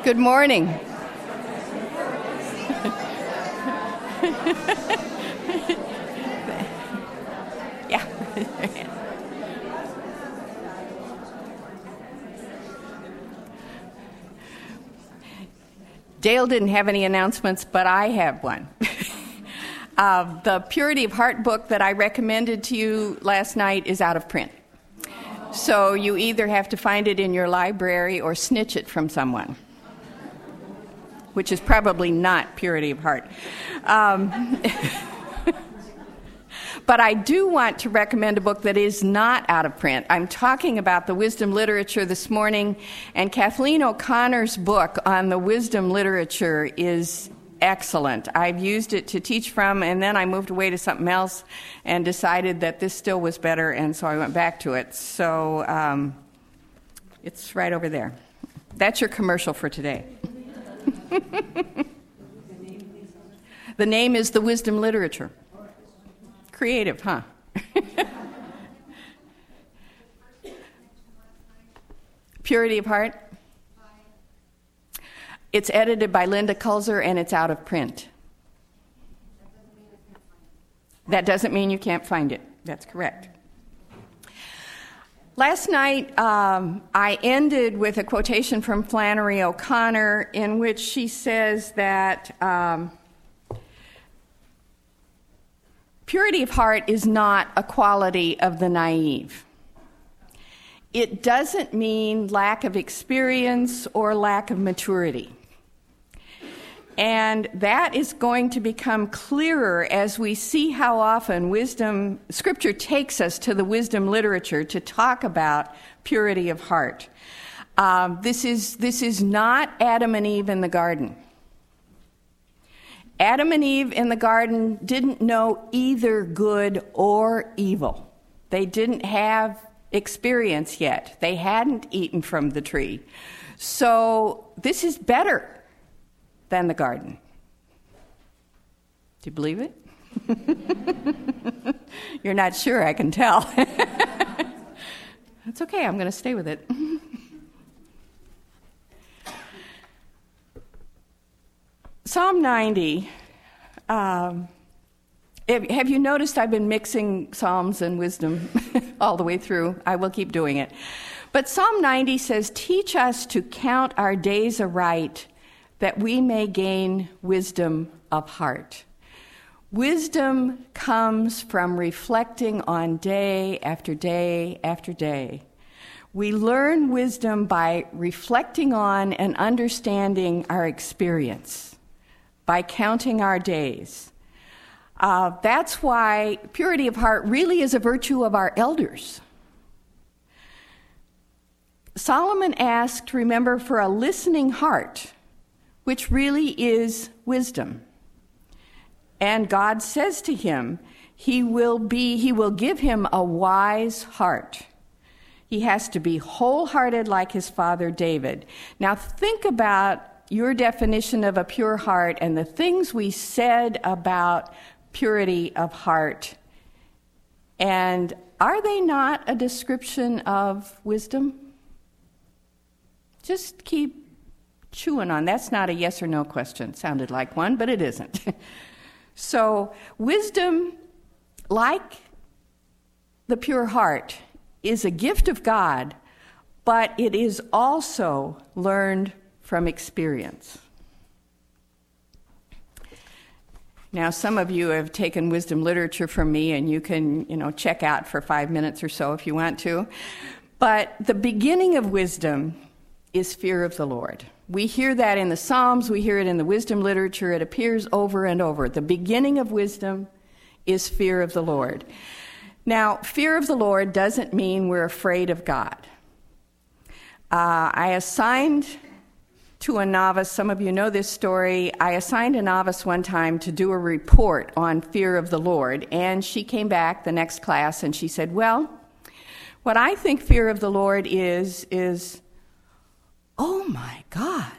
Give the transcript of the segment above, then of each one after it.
Good morning. Yeah. Dale didn't have any announcements, but I have one. The Purity of Heart book that I recommended to you last night is out of print. So you either have to find it in your library or snitch it from someone, which is probably not Purity of Heart. But I do want to recommend a book that is not out of print. I'm talking about the wisdom literature this morning, and Kathleen O'Connor's book on the wisdom literature is excellent. I've used it to teach from, and then I moved away to something else and decided that this still was better, and so I went back to it. So it's right over there. That's your commercial for today. The name is The Wisdom Literature. Creative, huh? Purity of Heart. It's edited by Linda Kulzer, and it's out of print. That doesn't mean you can't find it. That's correct. Last night, I ended with a quotation from Flannery O'Connor in which she says that purity of heart is not a quality of the naive. It doesn't mean lack of experience or lack of maturity. And that is going to become clearer as we see how often Scripture takes us to the wisdom literature to talk about purity of heart. This is not Adam and Eve in the garden. Adam and Eve in the garden didn't know either good or evil. They didn't have experience yet. They hadn't eaten from the tree. So this is better than the garden. Do you believe it? You're not sure, I can tell. That's okay, I'm going to stay with it. Psalm 90. Have you noticed I've been mixing Psalms and wisdom all the way through? I will keep doing it. But Psalm 90 says, "Teach us to count our days aright, that we may gain wisdom of heart." Wisdom comes from reflecting on day after day after day. We learn wisdom by reflecting on and understanding our experience, by counting our days. That's why purity of heart really is a virtue of our elders. Solomon asked, remember, for a listening heart, which really is wisdom. And God says to him, he will give him a wise heart. He has to be wholehearted like his father David. Now think about your definition of a pure heart and the things we said about purity of heart. And are they not a description of wisdom? Just keep chewing on. That's not a yes or no question. It sounded like one, but it isn't. So wisdom, like the pure heart, is a gift of God, but it is also learned from experience. Now, some of you have taken wisdom literature from me, and you can, check out for 5 minutes or so if you want to. But the beginning of wisdom is fear of the Lord. We hear that in the Psalms, we hear it in the wisdom literature, it appears over and over. The beginning of wisdom is fear of the Lord. Now, fear of the Lord doesn't mean we're afraid of God. I assigned to a novice, some of you know this story, I assigned a novice one time to do a report on fear of the Lord, and she came back the next class and she said, well, what I think fear of the Lord is, oh my God.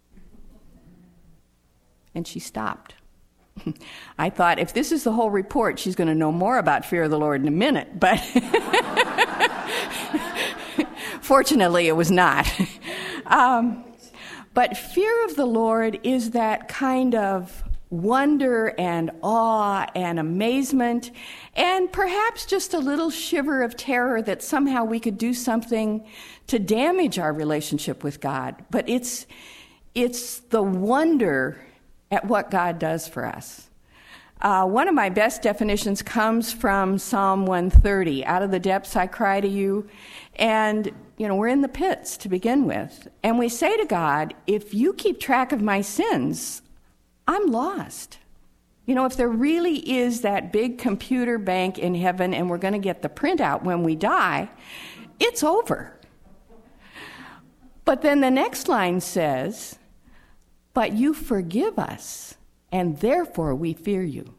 And she stopped. I thought, if this is the whole report, she's going to know more about fear of the Lord in a minute, but fortunately it was not. But fear of the Lord is that kind of wonder and awe and amazement, and perhaps just a little shiver of terror that somehow we could do something to damage our relationship with God. But it's the wonder at what God does for us. One of my best definitions comes from Psalm 130. Out of the depths I cry to you. And, we're in the pits to begin with. And we say to God, if you keep track of my sins, I'm lost. If there really is that big computer bank in heaven and we're going to get the printout when we die, it's over. But then the next line says, but you forgive us, and therefore we fear you.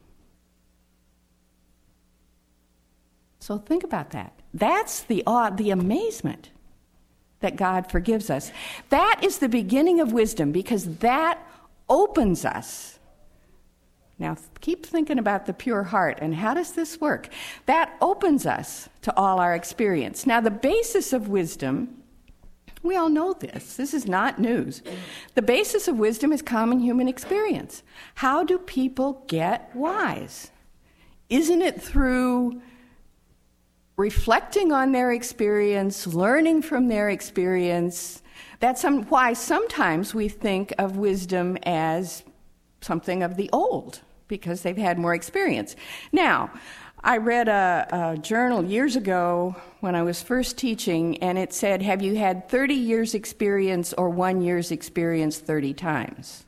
So think about that. That's the awe, the amazement that God forgives us. That is the beginning of wisdom, because that opens us. Now, keep thinking about the pure heart, and how does this work? That opens us to all our experience. Now, the basis of wisdom, we all know this. This is not news. The basis of wisdom is common human experience. How do people get wise? Isn't it through reflecting on their experience, learning from their experience? That's why sometimes we think of wisdom as something of the old, because they've had more experience. Now, I read a journal years ago when I was first teaching, and it said, have you had 30 years experience or 1 year's experience 30 times?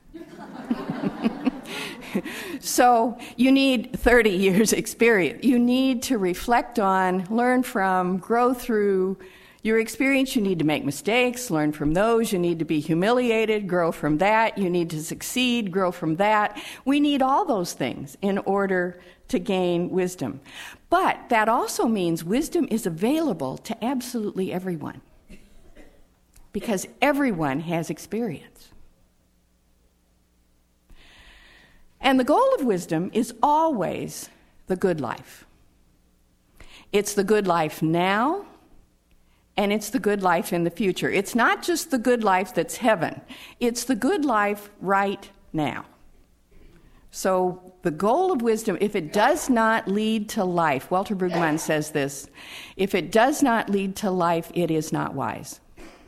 So you need 30 years experience. You need to reflect on, learn from, grow through your experience. You need to make mistakes, learn from those. You need to be humiliated, grow from that. You need to succeed, grow from that. We need all those things in order to gain wisdom. But that also means wisdom is available to absolutely everyone, because everyone has experience. And the goal of wisdom is always the good life. It's the good life now, and it's the good life in the future. It's not just the good life that's heaven. It's the good life right now. So the goal of wisdom, if it does not lead to life, Walter Brueggemann says this, if it does not lead to life, it is not wise.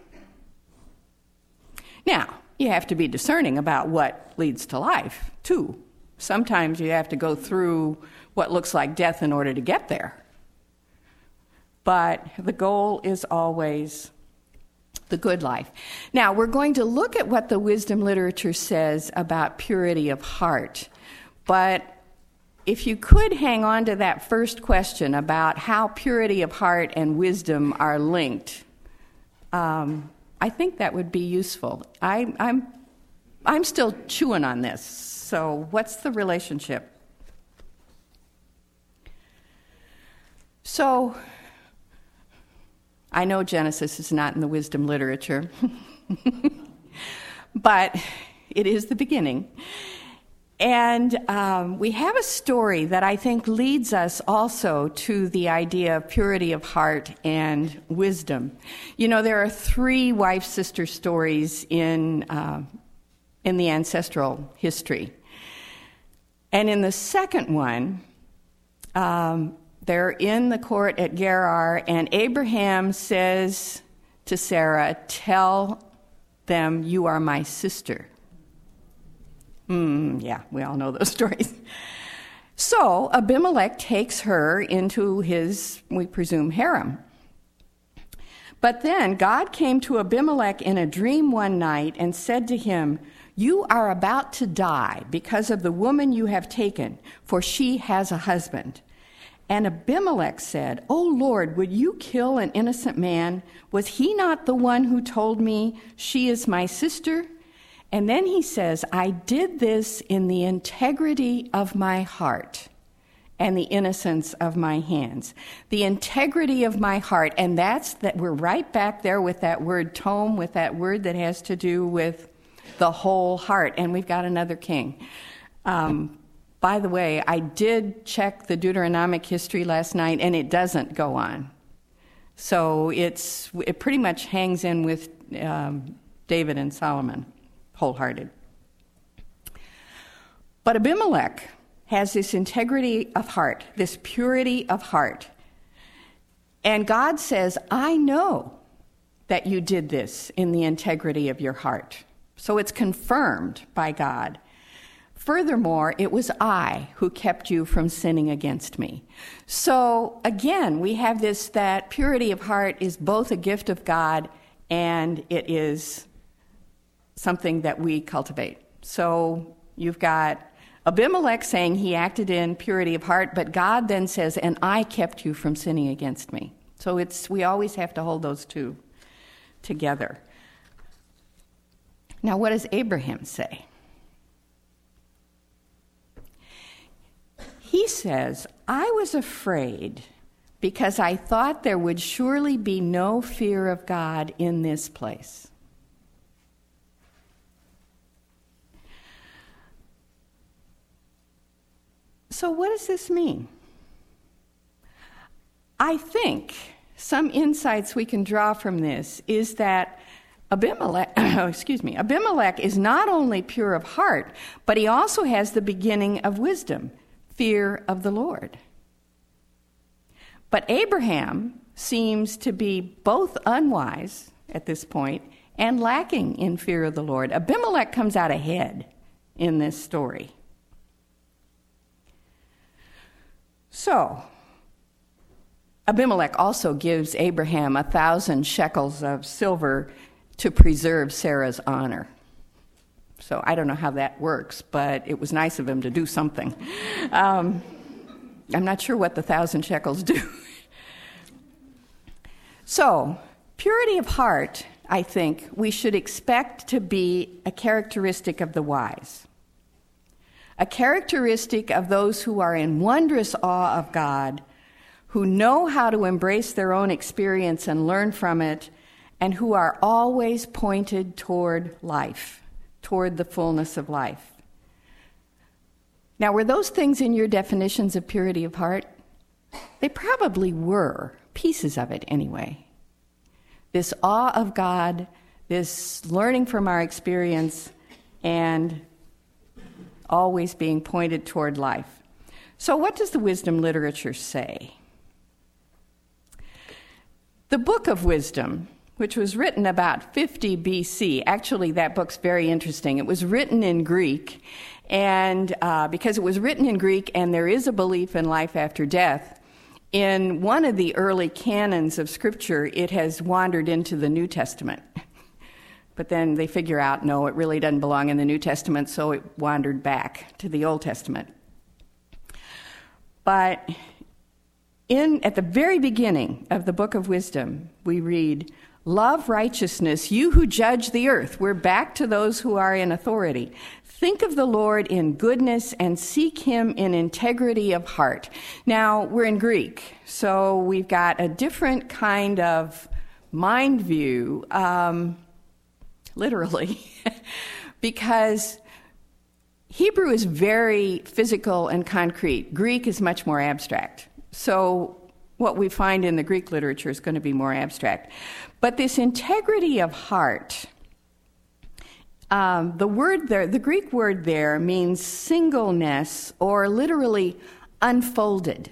Now, you have to be discerning about what leads to life, too. Sometimes you have to go through what looks like death in order to get there. But the goal is always the good life. Now, we're going to look at what the wisdom literature says about purity of heart. But if you could hang on to that first question about how purity of heart and wisdom are linked, I think that would be useful. I'm still chewing on this. So what's the relationship? So I know Genesis is not in the wisdom literature, but it is the beginning. And we have a story that I think leads us also to the idea of purity of heart and wisdom. There are 3 wife-sister stories in the ancestral history. And in the second one, they're in the court at Gerar, and Abraham says to Sarah, tell them you are my sister. Yeah, we all know those stories. So Abimelech takes her into his, we presume, harem. But then God came to Abimelech in a dream one night and said to him, you are about to die because of the woman you have taken, for she has a husband. And Abimelech said, O Lord, would you kill an innocent man? Was he not the one who told me she is my sister? And then he says, I did this in the integrity of my heart and the innocence of my hands. The integrity of my heart, and that's that we're right back there with that word tome, with that word that has to do with the whole heart. And we've got another king. By the way, I did check the Deuteronomic history last night, and it doesn't go on. So it pretty much hangs in with David and Solomon. wholehearted. But Abimelech has this integrity of heart, this purity of heart. And God says, I know that you did this in the integrity of your heart. So it's confirmed by God. Furthermore, it was I who kept you from sinning against me. So again, we have this, that purity of heart is both a gift of God and it is something that we cultivate. So you've got Abimelech saying he acted in purity of heart, but God then says, and I kept you from sinning against me. So we always have to hold those two together. Now, what does Abraham say? He says, I was afraid because I thought there would surely be no fear of God in this place. So what does this mean? I think some insights we can draw from this is that Abimelech is not only pure of heart, but he also has the beginning of wisdom, fear of the Lord. But Abraham seems to be both unwise at this point and lacking in fear of the Lord. Abimelech comes out ahead in this story. So, Abimelech also gives Abraham 1,000 shekels of silver to preserve Sarah's honor. So I don't know how that works, but it was nice of him to do something. I'm not sure what the 1,000 shekels do. So, purity of heart, I think, we should expect to be a characteristic of the wise. A characteristic of those who are in wondrous awe of God, who know how to embrace their own experience and learn from it, and who are always pointed toward life, toward the fullness of life. Now, were those things in your definitions of purity of heart? They probably were, pieces of it anyway. This awe of God, this learning from our experience, and always being pointed toward life. So what does the wisdom literature say? The Book of Wisdom, which was written about 50 BC, actually that book's very interesting. It was written in Greek, and because it was written in Greek and there is a belief in life after death, in one of the early canons of Scripture, it has wandered into the New Testament. But then they figure out, no, it really doesn't belong in the New Testament, so it wandered back to the Old Testament. But at the very beginning of the Book of Wisdom, we read, "Love righteousness, you who judge the earth." We're back to those who are in authority. "Think of the Lord in goodness and seek him in integrity of heart." Now, we're in Greek, so we've got a different kind of mind view, literally, because Hebrew is very physical and concrete. Greek is much more abstract. So what we find in the Greek literature is going to be more abstract. But this integrity of heart, the Greek word there means singleness, or literally unfolded.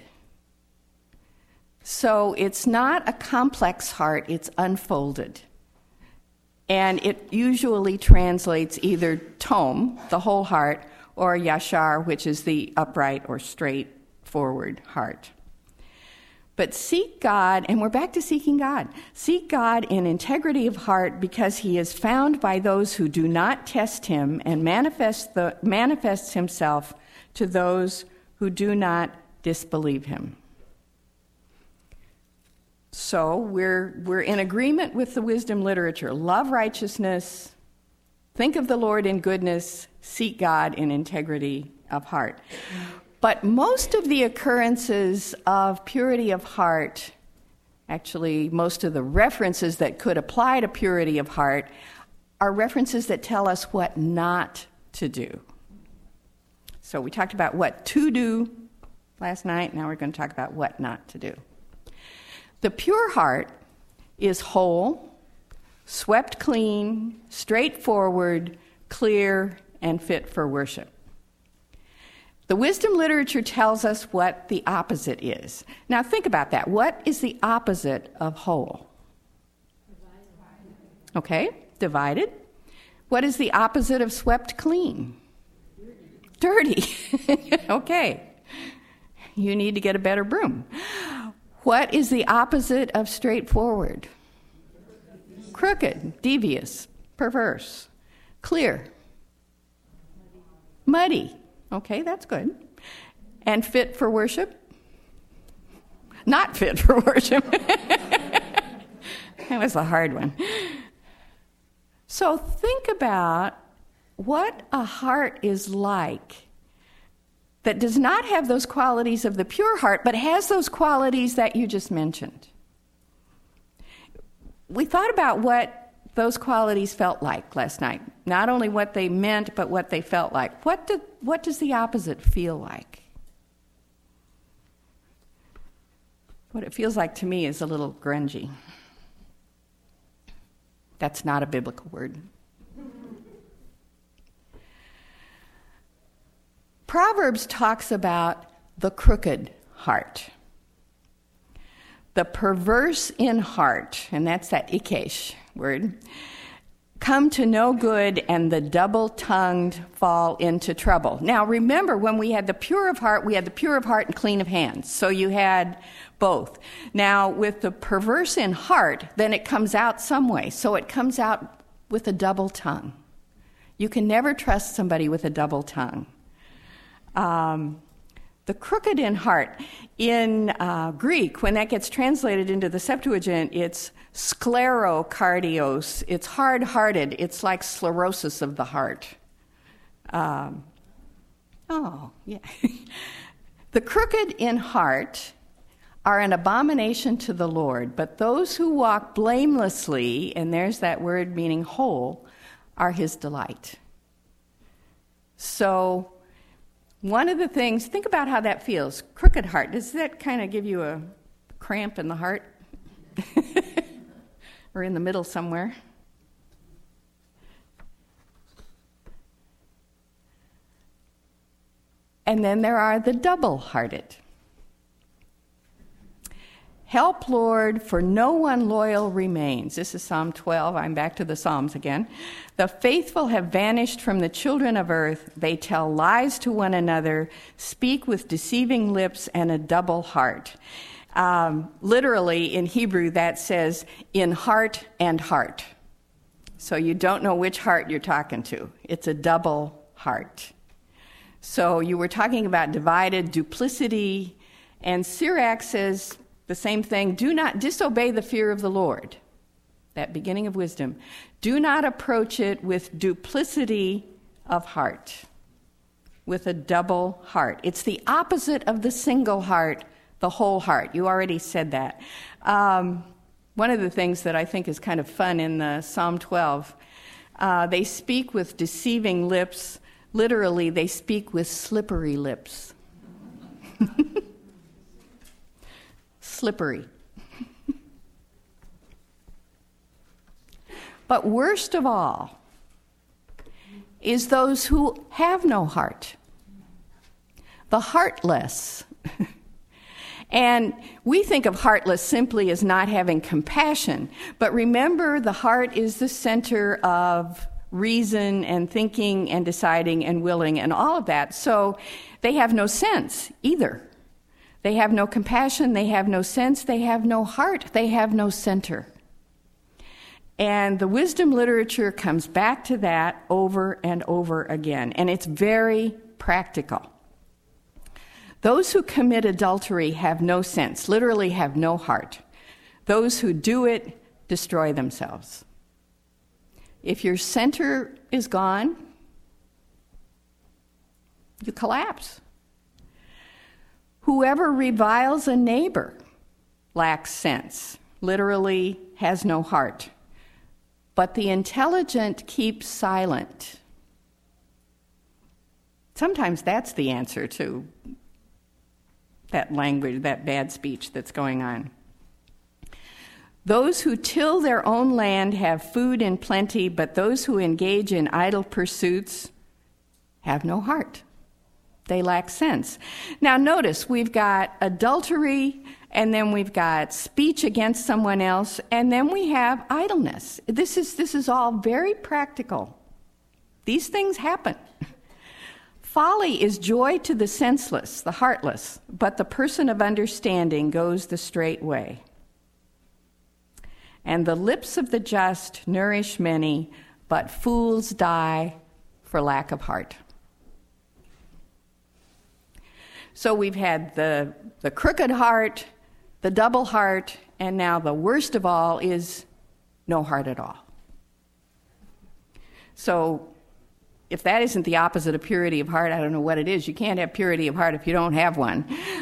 So it's not a complex heart, it's unfolded. And it usually translates either tom, the whole heart, or yashar, which is the upright or straightforward heart. But seek God, and we're back to seeking God. Seek God in integrity of heart, because he is found by those who do not test him, and manifests himself to those who do not disbelieve him. So we're in agreement with the wisdom literature. Love righteousness, think of the Lord in goodness, seek God in integrity of heart. But most of the occurrences of purity of heart, actually most of the references that could apply to purity of heart, are references that tell us what not to do. So we talked about what to do last night. Now we're going to talk about what not to do. The pure heart is whole, swept clean, straightforward, clear, and fit for worship. The wisdom literature tells us what the opposite is. Now think about that. What is the opposite of whole? Okay, divided. What is the opposite of swept clean? Dirty. Okay. You need to get a better broom. What is the opposite of straightforward? Crooked, devious, perverse. Clear. Muddy. Okay, that's good. And fit for worship? Not fit for worship. That was a hard one. So think about what a heart is like that does not have those qualities of the pure heart, but has those qualities that you just mentioned. We thought about what those qualities felt like last night. Not only what they meant, but what they felt like. What does the opposite feel like? What it feels like to me is a little grungy. That's not a biblical word. Proverbs talks about the crooked heart. The perverse in heart, and that's that ikesh word, come to no good, and the double-tongued fall into trouble. Now remember, when we had the pure of heart, we had the pure of heart and clean of hands. So you had both. Now with the perverse in heart, then it comes out some way. So it comes out with a double tongue. You can never trust somebody with a double tongue. The crooked in heart, in Greek, when that gets translated into the Septuagint, it's sclerocardios. It's hard-hearted. It's like sclerosis of the heart. The crooked in heart are an abomination to the Lord, but those who walk blamelessly, and there's that word meaning whole, are his delight. So one of the things, think about how that feels. Crooked heart, does that kind of give you a cramp in the heart? Or in the middle somewhere? And then there are the double-hearted. Help, Lord, for no one loyal remains. This is Psalm 12. I'm back to the Psalms again. The faithful have vanished from the children of earth. They tell lies to one another, speak with deceiving lips and a double heart. Literally, in Hebrew, that says, in heart and heart. So you don't know which heart you're talking to. It's a double heart. So you were talking about divided, duplicity, and Sirach says the same thing. Do not disobey the fear of the Lord, that beginning of wisdom. Do not approach it with duplicity of heart, with a double heart. It's the opposite of the single heart, the whole heart. You already said that. One of the things that I think is kind of fun in the Psalm 12, they speak with deceiving lips. Literally, they speak with slippery lips. Slippery. But worst of all is those who have no heart, the heartless. And we think of heartless simply as not having compassion. But remember, the heart is the center of reason and thinking and deciding and willing and all of that. So they have no sense either. They have no compassion, they have no sense, they have no heart, they have no center. And the wisdom literature comes back to that over and over again. And it's very practical. Those who commit adultery have no sense, literally have no heart. Those who do it destroy themselves. If your center is gone, you collapse. Whoever reviles a neighbor lacks sense, literally has no heart. But the intelligent keep silent. Sometimes that's the answer to that language, that bad speech that's going on. Those who till their own land have food in plenty, but those who engage in idle pursuits have no heart. They lack sense. Now notice, we've got adultery, and then we've got speech against someone else, and then we have idleness. This is all very practical. These things happen. Folly is joy to the senseless, the heartless, but the person of understanding goes the straight way. And the lips of the just nourish many, but fools die for lack of heart. So we've had the crooked heart, the double heart, and now the worst of all is no heart at all. So if that isn't the opposite of purity of heart, I don't know what it is. You can't have purity of heart if you don't have one.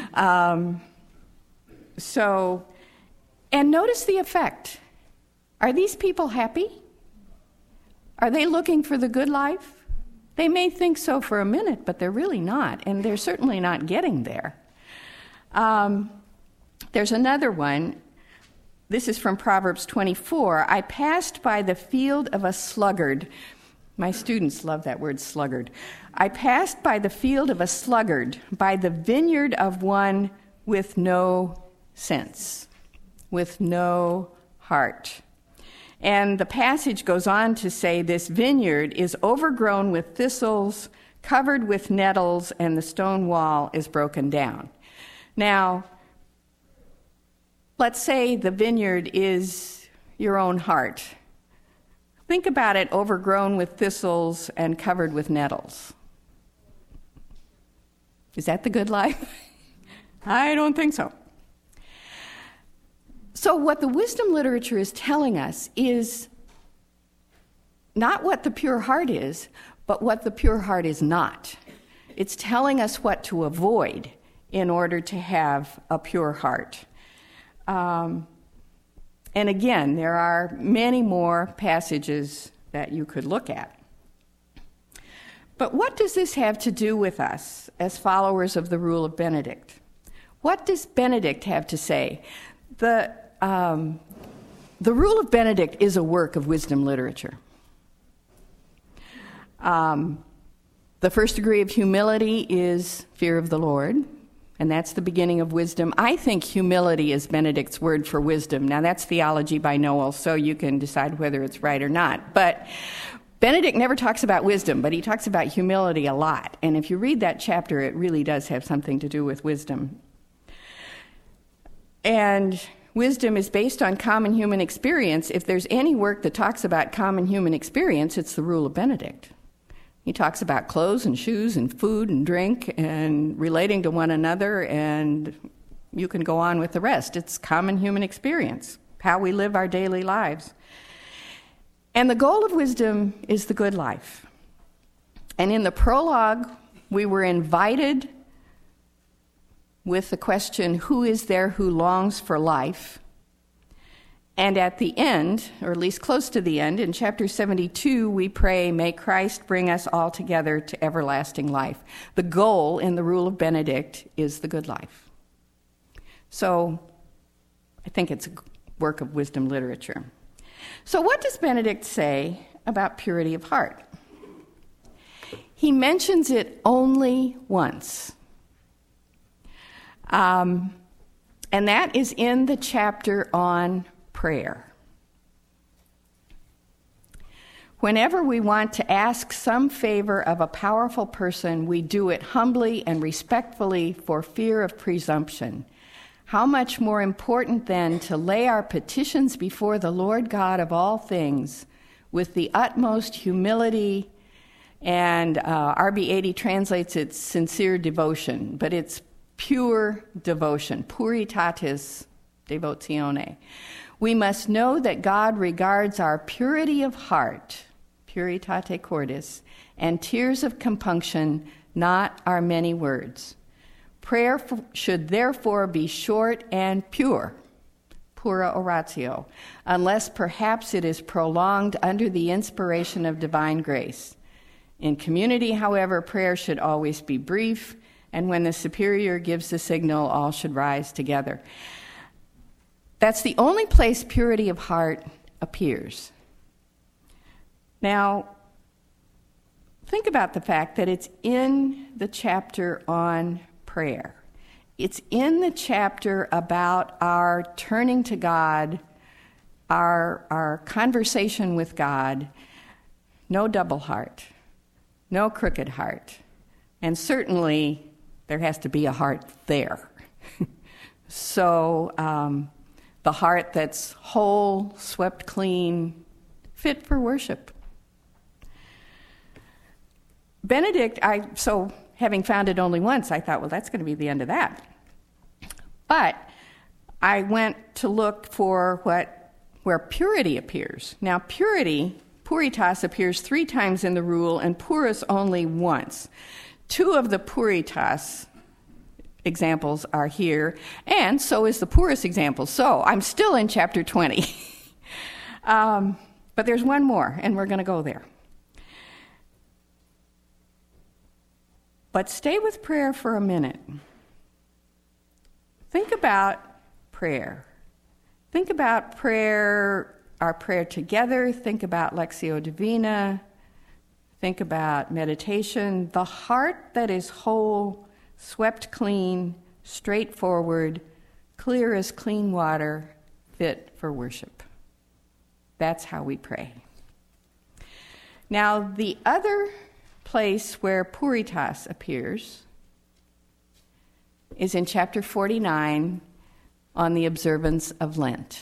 And notice the effect. Are these people happy? Are they looking for the good life? They may think so for a minute, but they're really not, and they're certainly not getting there. There's another one. This is from Proverbs 24. I passed by the field of a sluggard. My students love that word, sluggard. I passed by the field of a sluggard, by the vineyard of one with no sense, with no heart. And the passage goes on to say this vineyard is overgrown with thistles, covered with nettles, and the stone wall is broken down. Now, let's say the vineyard is your own heart. Think about it overgrown with thistles and covered with nettles. Is that the good life? I don't think so. So what the wisdom literature is telling us is not what the pure heart is, but what the pure heart is not. It's telling us what to avoid in order to have a pure heart. And again, there are many more passages that you could look at. But what does this have to do with us as followers of the Rule of Benedict? What does Benedict have to say? The Rule of Benedict is a work of wisdom literature. The first degree of humility is fear of the Lord, and that's the beginning of wisdom. I think humility is Benedict's word for wisdom. Now, that's theology by Noel, so you can decide whether it's right or not. But Benedict never talks about wisdom, but he talks about humility a lot. And if you read that chapter, it really does have something to do with wisdom. And wisdom is based on common human experience. If there's any work that talks about common human experience, it's the Rule of Benedict. He talks about clothes and shoes and food and drink and relating to one another, and you can go on with the rest. It's common human experience, how we live our daily lives. And the goal of wisdom is the good life. And in the prologue, we were invited with the question, who is there who longs for life? And at the end, or at least close to the end, in chapter 72, we pray, may Christ bring us all together to everlasting life. The goal in the Rule of Benedict is the good life. So I think it's a work of wisdom literature. So what does Benedict say about purity of heart? He mentions it only once. And that is in the chapter on prayer. Whenever we want to ask some favor of a powerful person, we do it humbly and respectfully for fear of presumption. How much more important then to lay our petitions before the Lord God of all things with the utmost humility, and RB80 translates it sincere devotion, but it's pure devotion, puritatis devotione. We must know that God regards our purity of heart, puritate cordis, and tears of compunction, not our many words. Prayer should therefore be short and pure, pura oratio, unless perhaps it is prolonged under the inspiration of divine grace. In community, however, prayer should always be brief, and when the superior gives the signal, all should rise together. That's the only place purity of heart appears. Now, think about the fact that it's in the chapter on prayer. It's in the chapter about our turning to God, our conversation with God. No double heart, no crooked heart, and certainly there has to be a heart there. So the heart that's whole, swept clean, fit for worship. Benedict, having found it only once, I thought, well, that's going to be the end of that. But I went to look for where purity appears. Now, puritas, appears 3 times in the rule, and purus only once. 2 of the puritas examples are here, and so is the purus example. So I'm still in chapter 20. But there's one more, and we're going to go there. But stay with prayer for a minute. Think about prayer. Think about prayer, our prayer together. Think about Lectio Divina. Think about meditation. The heart that is whole, swept clean, straightforward, clear as clean water, fit for worship. That's how we pray. Now, the other place where puritas appears is in chapter 49 on the observance of Lent.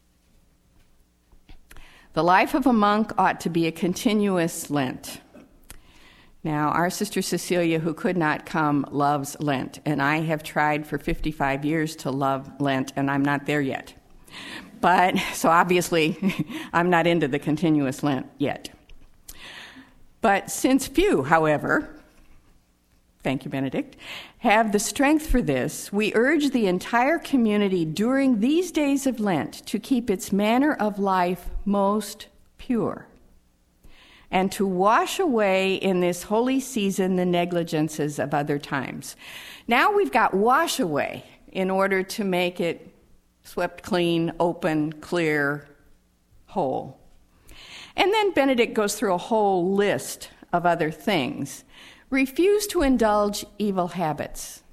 The life of a monk ought to be a continuous Lent. Now, our sister Cecilia, who could not come, loves Lent, and I have tried for 55 years to love Lent, and I'm not there yet. But, so obviously, I'm not into the continuous Lent yet. But since few, however, thank you, Benedict, have the strength for this, we urge the entire community during these days of Lent to keep its manner of life most pure and to wash away in this holy season the negligences of other times. Now we've got wash away in order to make it swept clean, open, clear, whole. And then Benedict goes through a whole list of other things. Refuse to indulge evil habits.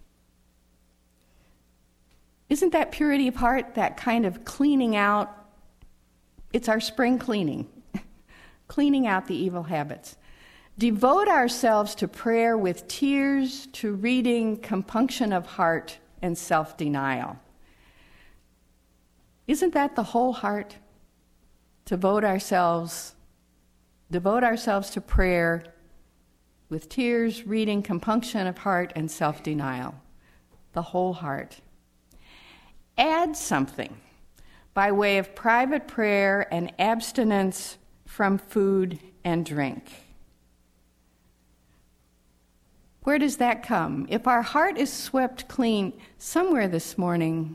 Isn't that purity of heart, that kind of cleaning out? It's our spring cleaning, cleaning out the evil habits. Devote ourselves to prayer with tears, to reading, compunction of heart, and self-denial. Isn't that the whole heart? Devote ourselves to prayer with tears, reading, compunction of heart, and self-denial. The whole heart. Add something by way of private prayer and abstinence from food and drink. Where does that come? If our heart is swept clean, somewhere this morning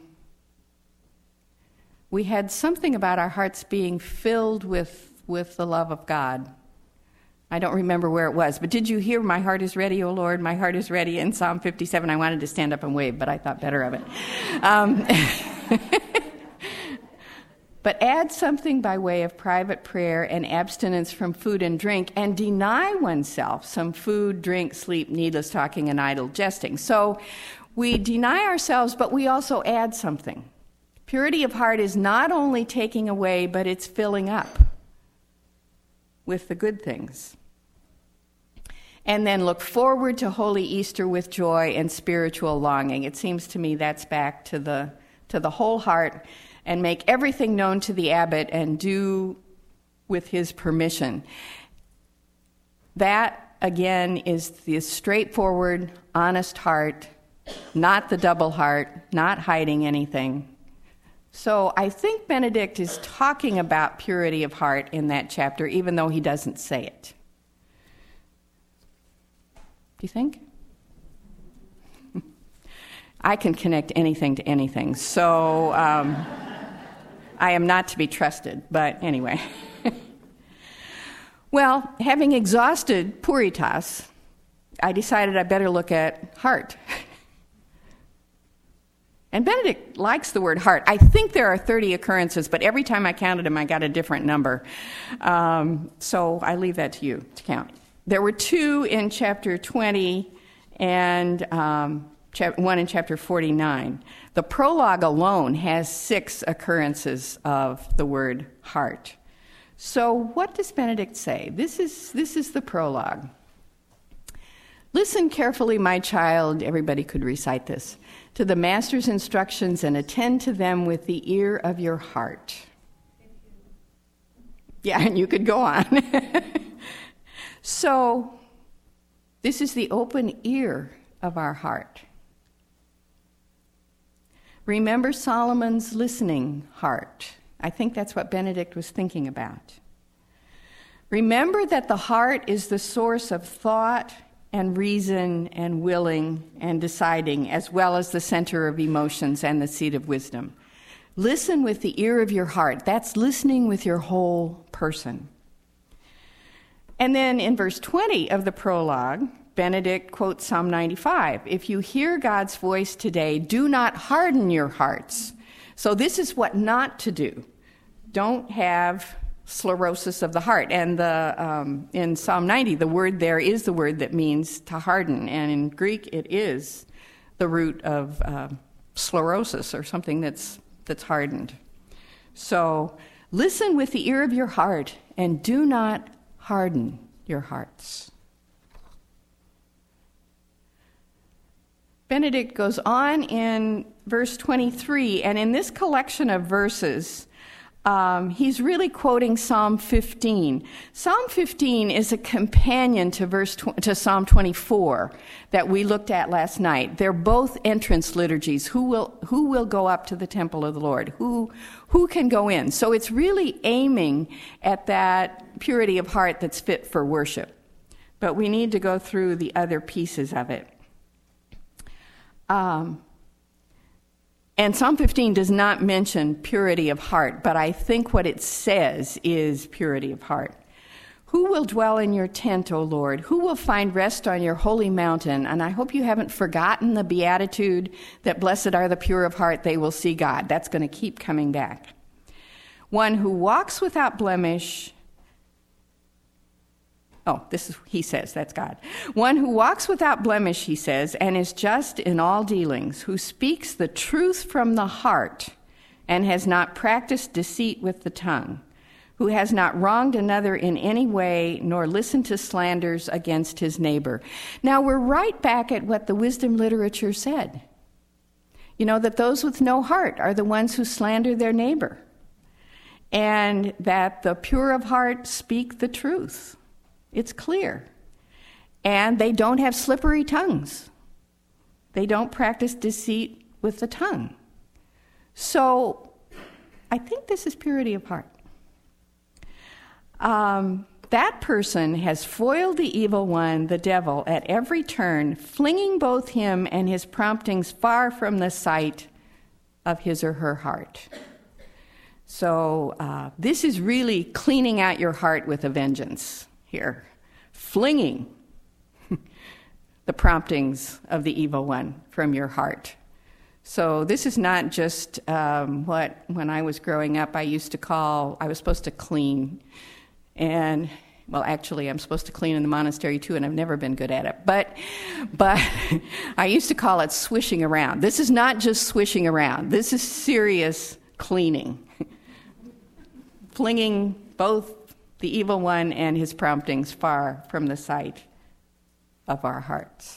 we had something about our hearts being filled with the love of God. I don't remember where it was, but did you hear, "My heart is ready, O Lord, my heart is ready" in Psalm 57? I wanted to stand up and wave, but I thought better of it. But add something by way of private prayer and abstinence from food and drink, and deny oneself some food, drink, sleep, needless talking, and idle jesting. So we deny ourselves, but we also add something. Purity of heart is not only taking away, but it's filling up with the good things. And then look forward to Holy Easter with joy and spiritual longing. It seems to me that's back to the whole heart, and make everything known to the abbot and do with his permission. That, again, is the straightforward, honest heart, not the double heart, not hiding anything. So I think Benedict is talking about purity of heart in that chapter, even though he doesn't say it. Do you think? I can connect anything to anything, so I am not to be trusted, but anyway. Well, having exhausted puritas, I decided I better look at heart. And Benedict likes the word heart. I think there are 30 occurrences, but every time I counted them, I got a different number. So I leave that to you to count. There were 2 in chapter 20 and 1 in chapter 49. The prologue alone has 6 occurrences of the word heart. So what does Benedict say? This is the prologue. Listen carefully, my child, everybody could recite this, to the Master's instructions and attend to them with the ear of your heart. Yeah, and you could go on. So, this is the open ear of our heart. Remember Solomon's listening heart. I think that's what Benedict was thinking about. Remember that the heart is the source of thought and reason and willing and deciding, as well as the center of emotions and the seat of wisdom. Listen with the ear of your heart. That's listening with your whole person. And then in verse 20 of the prologue, Benedict quotes Psalm 95. If you hear God's voice today, do not harden your hearts. So this is what not to do. Don't have sclerosis of the heart. And in Psalm 90, the word there is the word that means to harden. And in Greek, it is the root of sclerosis, or something that's hardened. So listen with the ear of your heart and do not harden your hearts. Benedict goes on in verse 23, and in this collection of verses, he's really quoting Psalm 15. Psalm 15 is a companion to Psalm 24 that we looked at last night. They're both entrance liturgies. Who will go up to the temple of the Lord? Who can go in? So it's really aiming at that purity of heart that's fit for worship. But we need to go through the other pieces of it. And Psalm 15 does not mention purity of heart, but I think what it says is purity of heart. Who will dwell in your tent, O Lord? Who will find rest on your holy mountain? And I hope you haven't forgotten the beatitude that blessed are the pure of heart, they will see God. That's going to keep coming back. One who walks without blemish. Oh, this is, he says, that's God. One who walks without blemish, he says, and is just in all dealings, who speaks the truth from the heart and has not practiced deceit with the tongue, who has not wronged another in any way, nor listened to slanders against his neighbor. Now, we're right back at what the wisdom literature said. You know, that those with no heart are the ones who slander their neighbor, and that the pure of heart speak the truth. It's clear. And they don't have slippery tongues. They don't practice deceit with the tongue. So I think this is purity of heart. That person has foiled the evil one, the devil, at every turn, flinging both him and his promptings far from the sight of his or her heart. So this is really cleaning out your heart with a vengeance here, flinging the promptings of the evil one from your heart. So this is not just what, when I was growing up, I was supposed to clean. And, well, actually, I'm supposed to clean in the monastery too, and I've never been good at it. But I used to call it swishing around. This is not just swishing around. This is serious cleaning. Flinging both the evil one and his promptings far from the sight of our hearts.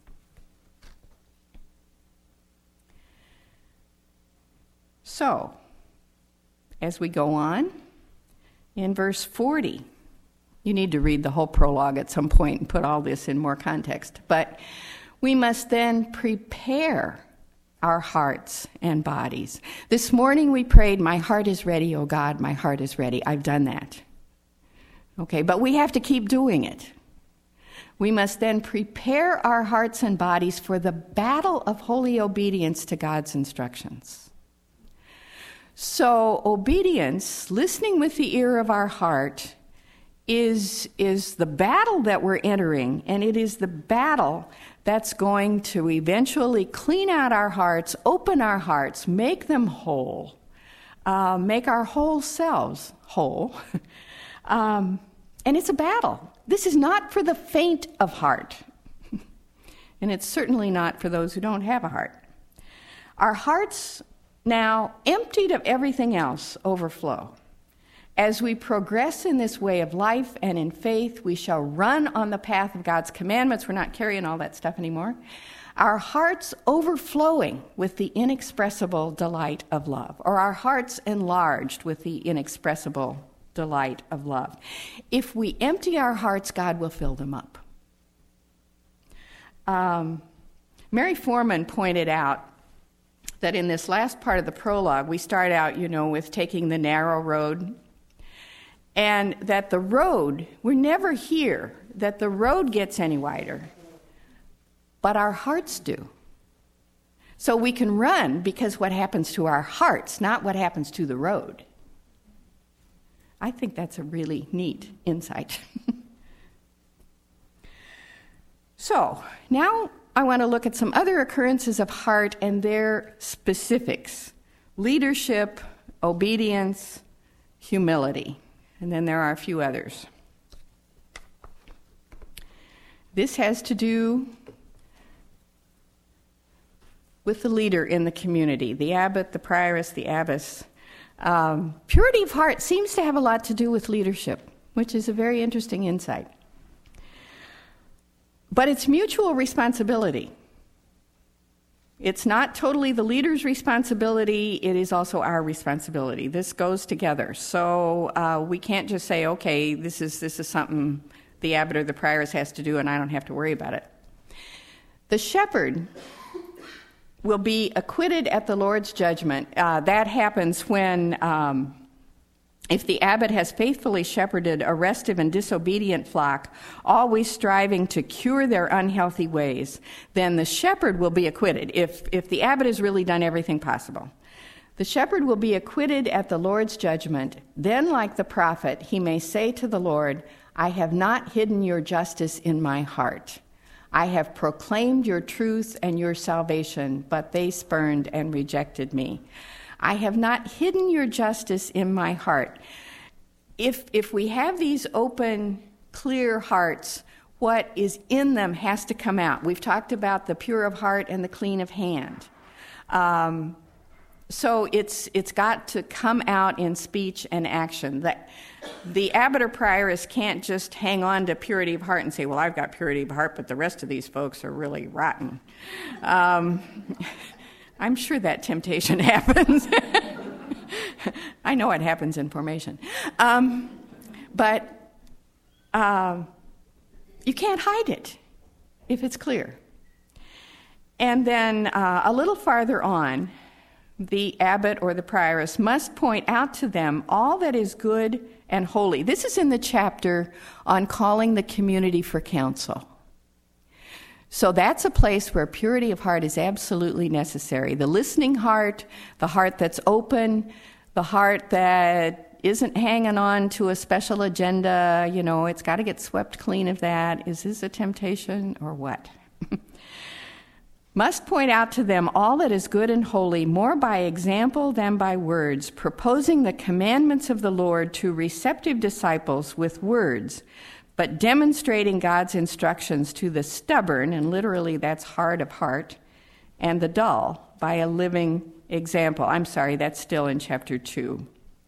So, as we go on, in verse 40, you need to read the whole prologue at some point and put all this in more context, but we must then prepare our hearts and bodies. This morning we prayed, my heart is ready, O God, my heart is ready. I've done that. Okay, but we have to keep doing it. We must then prepare our hearts and bodies for the battle of holy obedience to God's instructions. So obedience, listening with the ear of our heart, is the battle that we're entering, and it is the battle that's going to eventually clean out our hearts, open our hearts, make them whole, make our whole selves whole. And it's a battle. This is not for the faint of heart, and it's certainly not for those who don't have a heart. Our hearts, now emptied of everything else, overflow. As we progress in this way of life and in faith, we shall run on the path of God's commandments. We're not carrying all that stuff anymore. Our hearts overflowing with the inexpressible delight of love, or our hearts enlarged with the inexpressible delight of love. If we empty our hearts, God will fill them up. Mary Foreman pointed out that in this last part of the prologue, we start out, with taking the narrow road, and that the road, we're never here that the road gets any wider, but our hearts do. So we can run because what happens to our hearts, not what happens to the road. I think that's a really neat insight. So now I want to look at some other occurrences of heart and their specifics: leadership, obedience, humility. And then there are a few others. This has to do with the leader in the community, the abbot, the prioress, the abbess. Purity of heart seems to have a lot to do with leadership, which is a very interesting insight. But it's mutual responsibility. It's not totally the leader's responsibility, it is also our responsibility. This goes together. So we can't just say, okay, this is something the abbot or the prioress has to do and I don't have to worry about it. The shepherd will be acquitted at the Lord's judgment. That happens when, if the abbot has faithfully shepherded a restive and disobedient flock, always striving to cure their unhealthy ways, then the shepherd will be acquitted, if the abbot has really done everything possible. The shepherd will be acquitted at the Lord's judgment. Then, like the prophet, he may say to the Lord, I have not hidden your justice in my heart. I have proclaimed your truth and your salvation, but they spurned and rejected me. I have not hidden your justice in my heart. If we have these open, clear hearts, what is in them has to come out. We've talked about the pure of heart and the clean of hand. So it's got to come out in speech and action. The abbot or prioress can't just hang on to purity of heart and say, well, I've got purity of heart, but the rest of these folks are really rotten. I'm sure that temptation happens. I know it happens in formation. But you can't hide it if it's clear. And then a little farther on, the abbot or the prioress must point out to them all that is good and holy. This is in the chapter on calling the community for counsel. So that's a place where purity of heart is absolutely necessary. The listening heart, the heart that's open, the heart that isn't hanging on to a special agenda, it's got to get swept clean of that. Is this a temptation or what? Must point out to them all that is good and holy, more by example than by words, proposing the commandments of the Lord to receptive disciples with words, but demonstrating God's instructions to the stubborn, and literally that's hard of heart, and the dull by a living example. I'm sorry, that's still in chapter 2.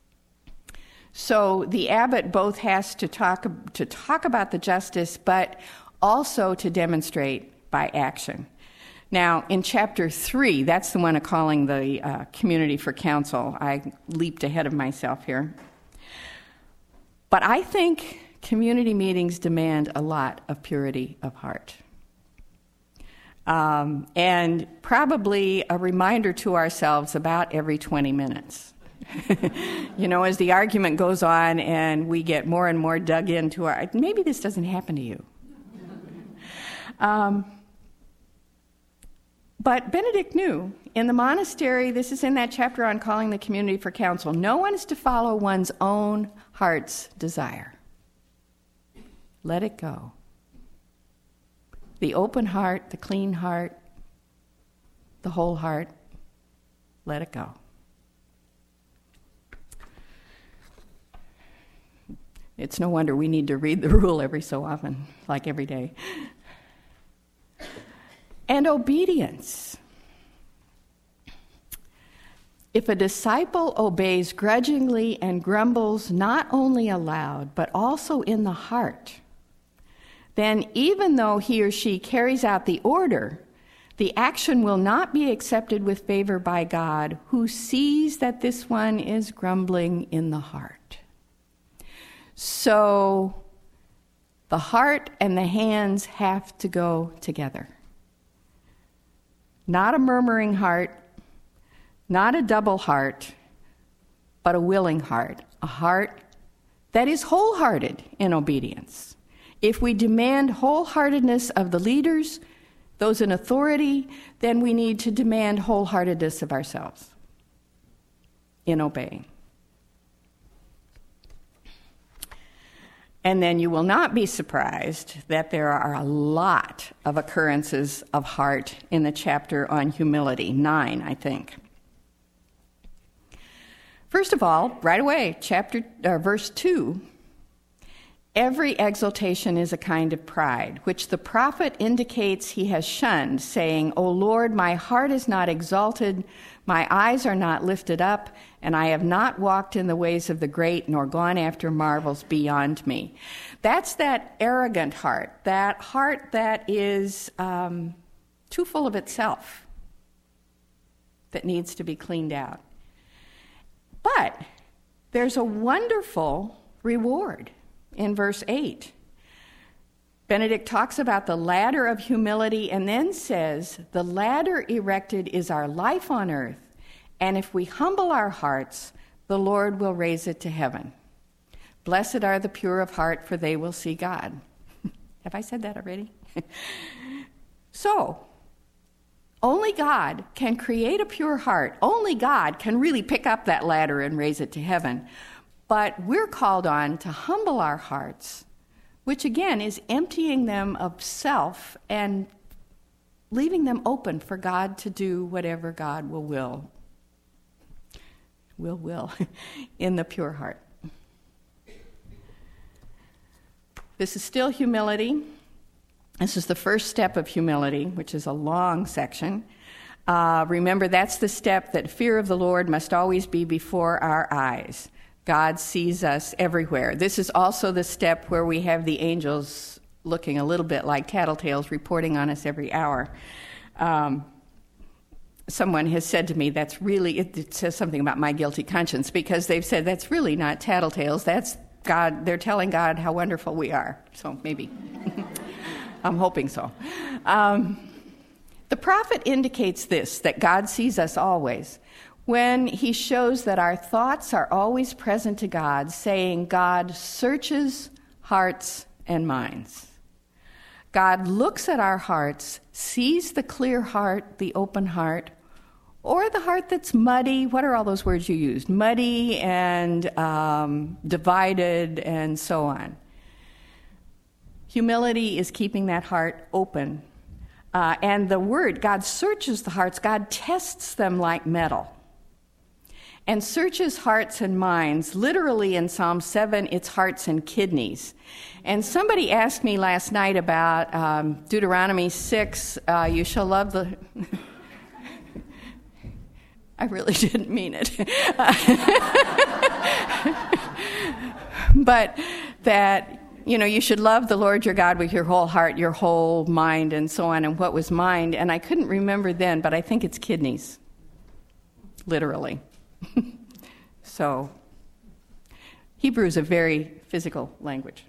So the abbot both has to talk about the justice, but also to demonstrate by action. Now, in chapter 3, that's the one of calling the community for counsel. I leaped ahead of myself here. But I think community meetings demand a lot of purity of heart. And probably a reminder to ourselves about every 20 minutes. As the argument goes on and we get more and more dug into maybe this doesn't happen to you. But Benedict knew, in the monastery, this is in that chapter on calling the community for counsel, no one is to follow one's own heart's desire. Let it go. The open heart, the clean heart, the whole heart, let it go. It's no wonder we need to read the rule every so often, like every day. And obedience. If a disciple obeys grudgingly and grumbles not only aloud, but also in the heart, then even though he or she carries out the order, the action will not be accepted with favor by God, who sees that this one is grumbling in the heart. So the heart and the hands have to go together. Not a murmuring heart, not a double heart, but a willing heart, a heart that is wholehearted in obedience. If we demand wholeheartedness of the leaders, those in authority, then we need to demand wholeheartedness of ourselves in obeying. And then you will not be surprised that there are a lot of occurrences of heart in the chapter on humility, 9, I think. First of all, right away, verse 2, every exaltation is a kind of pride, which the prophet indicates he has shunned, saying, O Lord, my heart is not exalted, my eyes are not lifted up, and I have not walked in the ways of the great, nor gone after marvels beyond me. That's that arrogant heart that is too full of itself, that needs to be cleaned out. But there's a wonderful reward in verse 8. Benedict talks about the ladder of humility and then says, the ladder erected is our life on earth, and if we humble our hearts, the Lord will raise it to heaven. Blessed are the pure of heart, for they will see God. Have I said that already? So, only God can create a pure heart. Only God can really pick up that ladder and raise it to heaven. But we're called on to humble our hearts, which again is emptying them of self and leaving them open for God to do whatever God will in the pure heart. This is still humility. This is the first step of humility, which is a long section. Remember, that's the step that fear of the Lord must always be before our eyes. God sees us everywhere. This is also the step where we have the angels looking a little bit like tattletales reporting on us every hour. Someone has said to me, that's really, it says something about my guilty conscience, because they've said that's really not tattletales, that's God, they're telling God how wonderful we are. So maybe. I'm hoping so. The prophet indicates this, that God sees us always, when he shows that our thoughts are always present to God, saying God searches hearts and minds. God looks at our hearts, sees the clear heart, the open heart, or the heart that's muddy. What are all those words you used? Muddy and divided and so on. Humility is keeping that heart open. And the word, God searches the hearts. God tests them like metal. And searches hearts and minds. Literally in Psalm 7, it's hearts and kidneys. And somebody asked me last night about Deuteronomy 6, you shall love the... I really didn't mean it. But that, you should love the Lord your God with your whole heart, your whole mind, and so on. And what was mind? And I couldn't remember then, but I think it's kidneys, literally. So, Hebrew is a very physical language.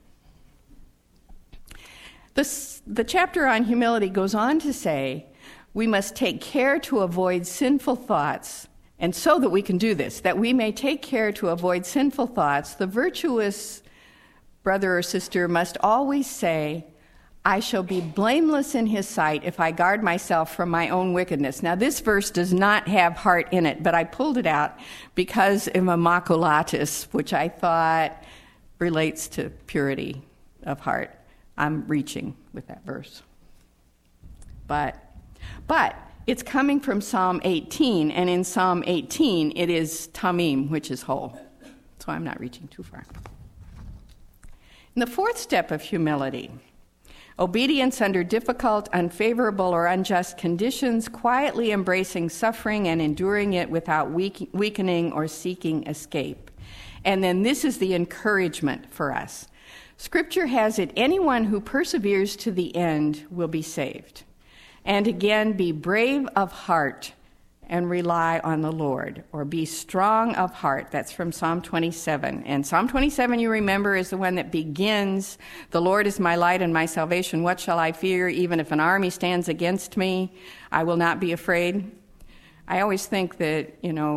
The chapter on humility goes on to say, we must take care to avoid sinful thoughts, and so that we can do this, that we may take care to avoid sinful thoughts, the virtuous brother or sister must always say, I shall be blameless in his sight if I guard myself from my own wickedness. Now, this verse does not have heart in it, but I pulled it out because of Immaculatus, which I thought relates to purity of heart. I'm reaching with that verse. But it's coming from Psalm 18, and in Psalm 18 it is tamim, which is whole. So I'm not reaching too far. In the fourth step of humility, obedience under difficult, unfavorable, or unjust conditions, quietly embracing suffering and enduring it without weakening or seeking escape. And then this is the encouragement for us. Scripture has it, anyone who perseveres to the end will be saved. And again, be brave of heart and rely on the Lord, or be strong of heart. That's from Psalm 27. And Psalm 27, you remember, is the one that begins, the Lord is my light and my salvation. What shall I fear? Even if an army stands against me, I will not be afraid. I always think that,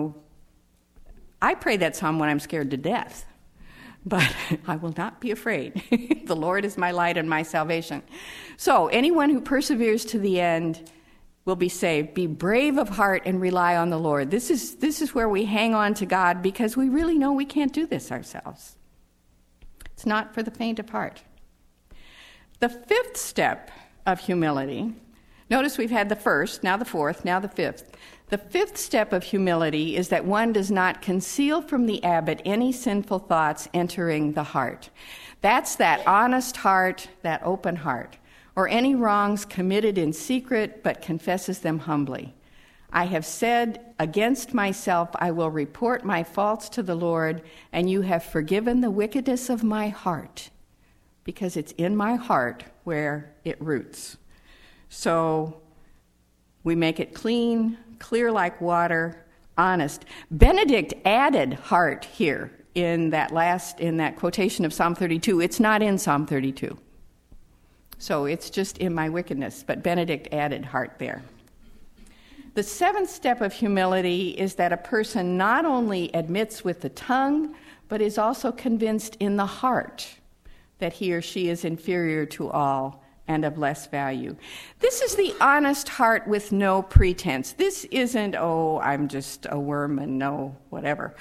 I pray that psalm when I'm scared to death. But I will not be afraid. The Lord is my light and my salvation. So anyone who perseveres to the end will be saved. Be brave of heart and rely on the Lord. This is where we hang on to God, because we really know we can't do this ourselves. It's not for the faint of heart. The fifth step of humility, notice we've had the first, now the fourth, now the fifth. The fifth step of humility is that one does not conceal from the abbot any sinful thoughts entering the heart. That's that honest heart, that open heart, or any wrongs committed in secret but confesses them humbly. I have said, against myself I will report my faults to the Lord, and you have forgiven the wickedness of my heart, because it's in my heart where it roots. So we make it clean, clear like water, honest. Benedict added heart here in that quotation of Psalm 32. It's not in Psalm 32. So it's just in my wickedness, but Benedict added heart there. The seventh step of humility is that a person not only admits with the tongue, but is also convinced in the heart that he or she is inferior to all and of less value. This is the honest heart with no pretense. This isn't, I'm just a worm and no whatever.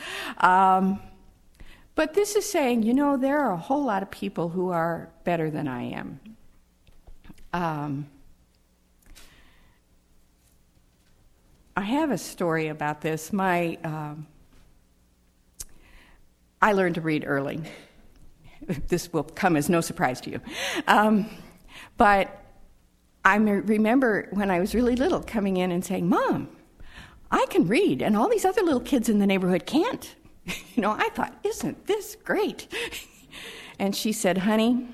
But this is saying, there are a whole lot of people who are better than I am. I have a story about this. I learned to read early. This will come as no surprise to you. But I remember when I was really little coming in and saying, Mom, I can read, and all these other little kids in the neighborhood can't. I thought, isn't this great? And she said, honey,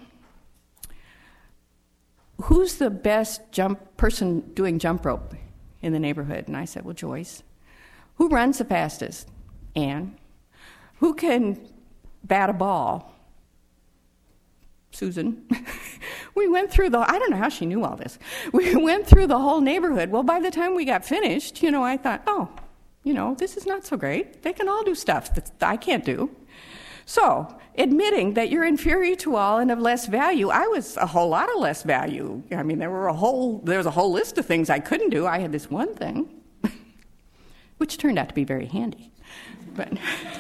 who's the best person doing jump rope in the neighborhood? And I said, well, Joyce. Who runs the fastest? Ann. Who can bat a ball? Susan. We went through I don't know how she knew all this. We went through the whole neighborhood. Well, by the time we got finished, I thought, this is not so great. They can all do stuff that I can't do. So, admitting that you're inferior to all and of less value, I was a whole lot of less value. I mean, there was a whole list of things I couldn't do. I had this one thing, which turned out to be very handy. But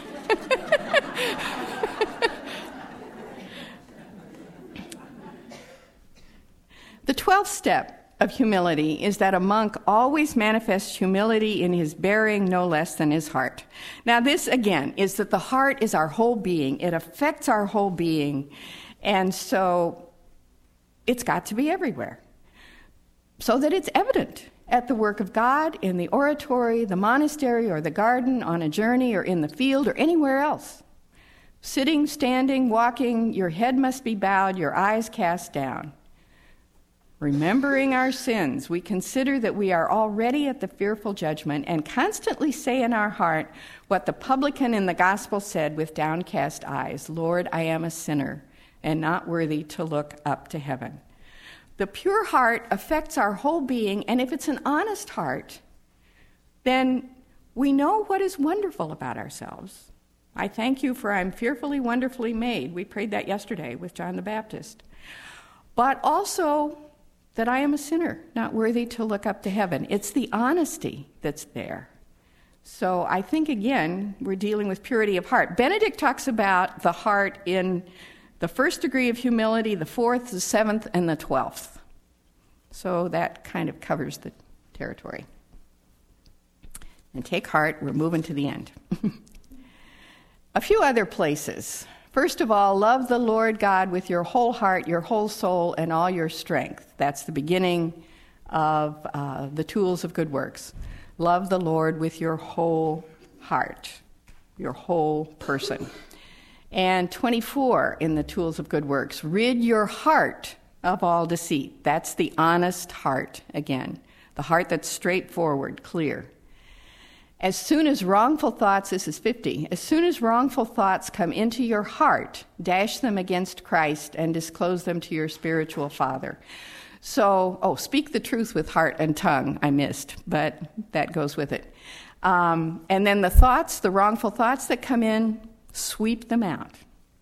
the 12th step of humility is that a monk always manifests humility in his bearing no less than his heart. Now this, again, is that the heart is our whole being. It affects our whole being. And so it's got to be everywhere so that it's evident at the work of God, in the oratory, the monastery, or the garden, on a journey, or in the field, or anywhere else. Sitting, standing, walking, your head must be bowed, your eyes cast down. Remembering our sins, we consider that we are already at the fearful judgment and constantly say in our heart what the publican in the gospel said with downcast eyes, Lord, I am a sinner and not worthy to look up to heaven. The pure heart affects our whole being, and if it's an honest heart, then we know what is wonderful about ourselves. I thank you for I'm fearfully, wonderfully made. We prayed that yesterday with John the Baptist. But also that I am a sinner, not worthy to look up to heaven. It's the honesty that's there. So I think, again, we're dealing with purity of heart. Benedict talks about the heart in the first degree of humility, the fourth, the seventh, and the 12th. So that kind of covers the territory. And take heart, we're moving to the end. A few other places. First of all, love the Lord God with your whole heart, your whole soul, and all your strength. That's the beginning of the tools of good works. Love the Lord with your whole heart, your whole person. And 24 in the tools of good works, rid your heart of all deceit. That's the honest heart again, the heart that's straightforward, clear. As soon as wrongful thoughts, this is 50, as soon as wrongful thoughts come into your heart, dash them against Christ and disclose them to your spiritual father. So, speak the truth with heart and tongue, I missed, but that goes with it. And then the thoughts, the wrongful thoughts that come in, sweep them out.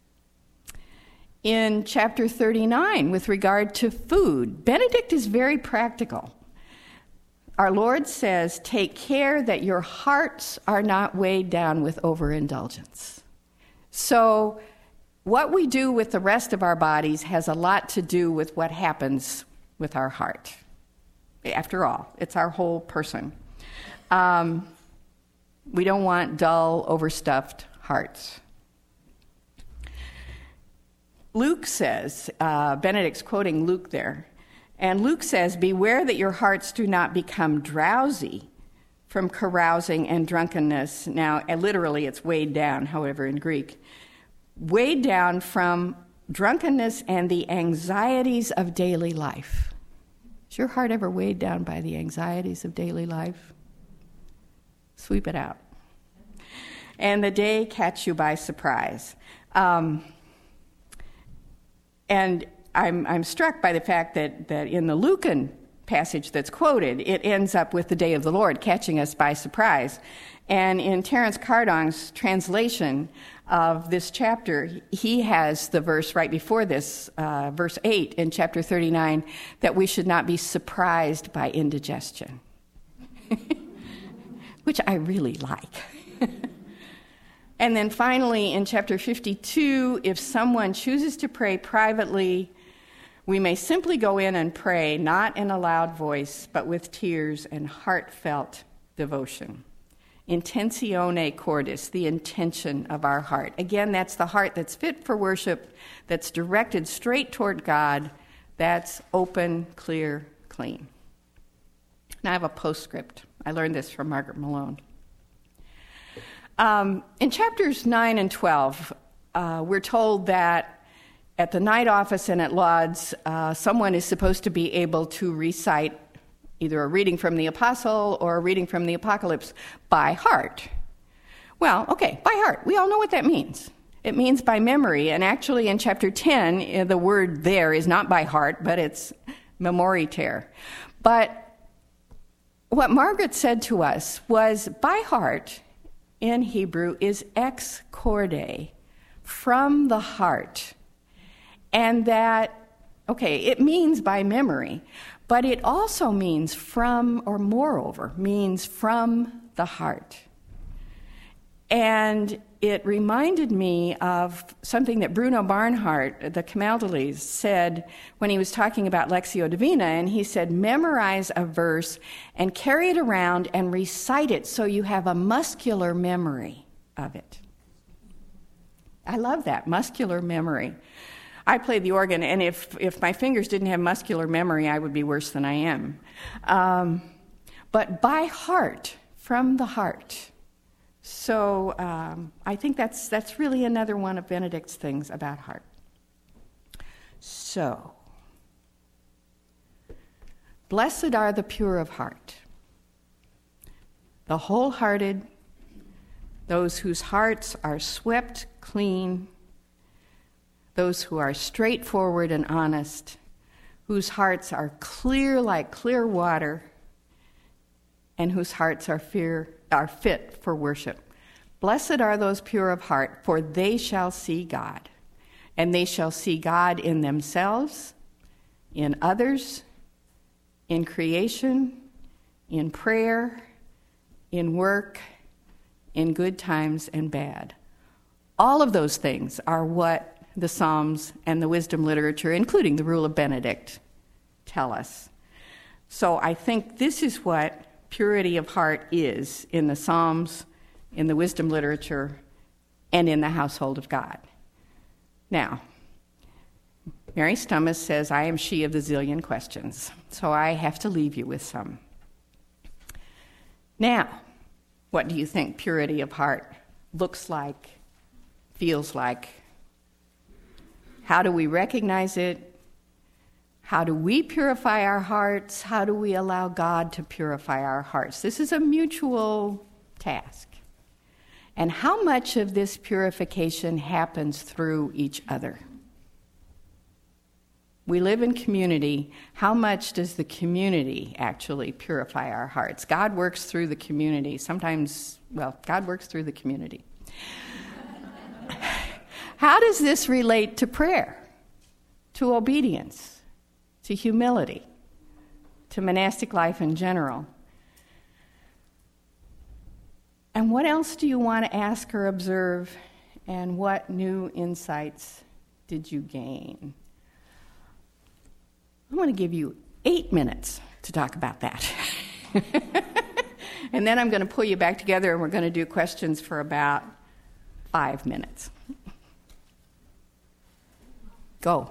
In chapter 39, with regard to food, Benedict is very practical. Our Lord says, take care that your hearts are not weighed down with overindulgence. So what we do with the rest of our bodies has a lot to do with what happens with our heart. After all, it's our whole person. We don't want dull, overstuffed hearts. Luke says, Benedict's quoting Luke there, and Luke says, beware that your hearts do not become drowsy from carousing and drunkenness. Now, literally, it's weighed down, however, in Greek. Weighed down from drunkenness and the anxieties of daily life. Is your heart ever weighed down by the anxieties of daily life? Sweep it out. And the day catch you by surprise. And I'm struck by the fact that in the Lucan passage that's quoted, it ends up with the day of the Lord catching us by surprise. And in Terence Cardong's translation of this chapter, he has the verse right before this, verse 8 in chapter 39, that we should not be surprised by indigestion, which I really like. And then finally, in chapter 52, if someone chooses to pray privately, we may simply go in and pray, not in a loud voice, but with tears and heartfelt devotion. Intentione cordis, the intention of our heart. Again, that's the heart that's fit for worship, that's directed straight toward God, that's open, clear, clean. Now I have a postscript. I learned this from Margaret Malone. In chapters 9 and 12, we're told that at the night office and at Lauds, someone is supposed to be able to recite either a reading from the Apostle or a reading from the Apocalypse by heart. Well, okay, by heart. We all know what that means. It means by memory. And actually in chapter 10, the word there is not by heart, but it's memoriter. But what Margaret said to us was by heart in Hebrew is ex corde, from the heart. And that, okay, it means by memory, but it also means from, or moreover, means from the heart. And it reminded me of something that Bruno Barnhart, the Camaldolese, said when he was talking about Lectio Divina, and he said, memorize a verse and carry it around and recite it so you have a muscular memory of it. I love that, muscular memory. I play the organ, and if my fingers didn't have muscular memory, I would be worse than I am. But by heart, from the heart. So I think that's really another one of Benedict's things about heart. So, blessed are the pure of heart, the wholehearted, those whose hearts are swept clean, those who are straightforward and honest, whose hearts are clear like clear water, and whose hearts are fit for worship. Blessed are those pure of heart, for they shall see God. And they shall see God in themselves, in others, in creation, in prayer, in work, in good times and bad. All of those things are what the Psalms and the wisdom literature, including the Rule of Benedict, tell us. So I think this is what purity of heart is in the Psalms, in the wisdom literature, and in the household of God. Now, Mary Stummis says, I am she of the zillion questions, so I have to leave you with some. Now, what do you think purity of heart looks like, feels like? How do we recognize it? How do we purify our hearts? How do we allow God to purify our hearts? This is a mutual task. And how much of this purification happens through each other? We live in community. How much does the community actually purify our hearts? God works through the community. Sometimes, God works through the community. How does this relate to prayer, to obedience, to humility, to monastic life in general? And what else do you want to ask or observe, and what new insights did you gain? I'm going to give you 8 minutes to talk about that. And then I'm going to pull you back together, and we're going to do questions for about 5 minutes. Go.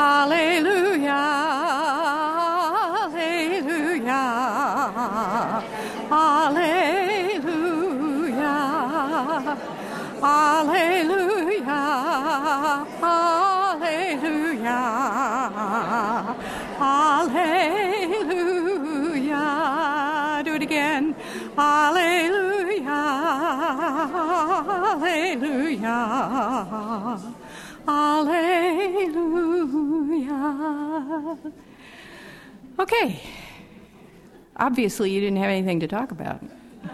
Hallelujah, hallelujah, hallelujah, hallelujah, hallelujah, hallelujah. Do it again. Hallelujah, hallelujah, hallelujah. Okay. Obviously, you didn't have anything to talk about.